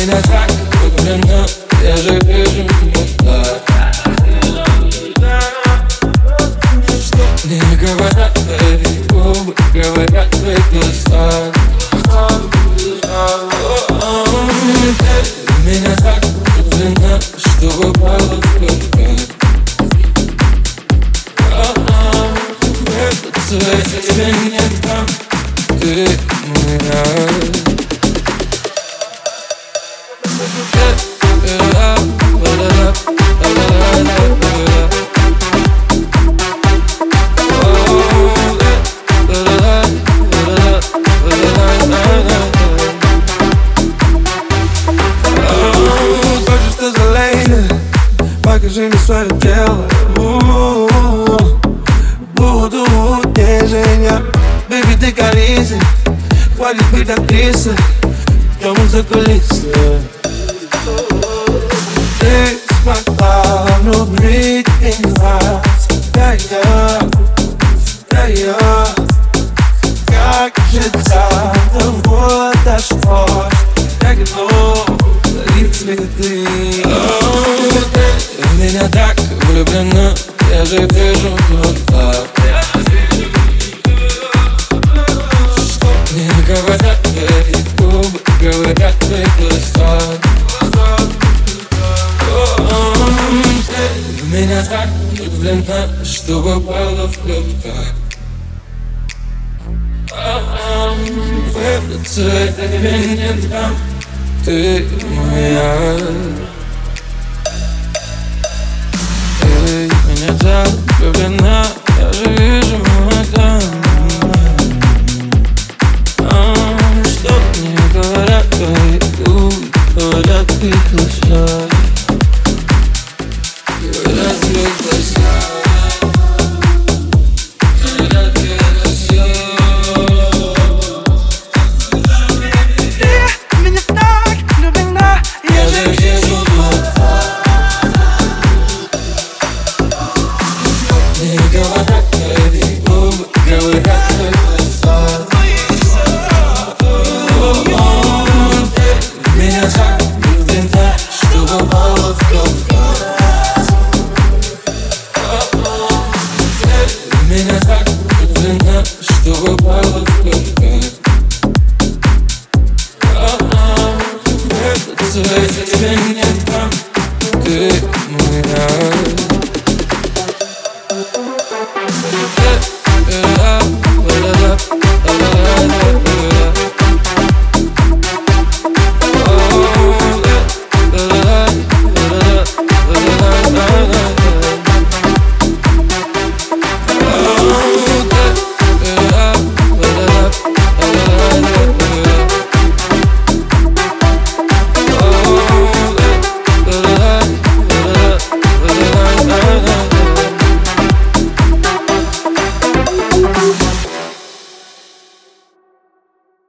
меня так влюблена, я же вижу вот так. Что мне говорят твои губы, говорят твои глаза. Ты меня так влюблена, что упала в капкан. Я тебе не дам, ты моя. Хочешь ты за лейли, покажи мне свое тело. Буду нежен я, baby, ты Каризи. Хватит быть актрисой, идем за кулисы. Ты смогла внедрить меня, да я. Как же до того дошло, я готов дарить цветы. Ты в меня так влюблена, я же вижу вот так. Что мне говорят твои губы, говорят твои глаза. Ты в меня так влюблена, что попала в капкан. Выбраться я тебе не дам, ты моя. Ты в меня так влюблена, я же вижу.